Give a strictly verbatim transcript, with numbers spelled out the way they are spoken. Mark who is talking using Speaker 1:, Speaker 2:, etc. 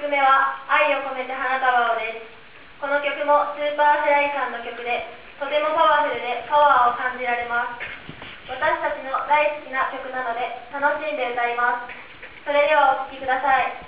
Speaker 1: 曲目は愛を込めて花束をです。この曲もスーパーフライさんの曲で、とてもパワフルでパワーを感じられます。私たちの大好きな曲なので楽しんで歌います。それではお聴きください。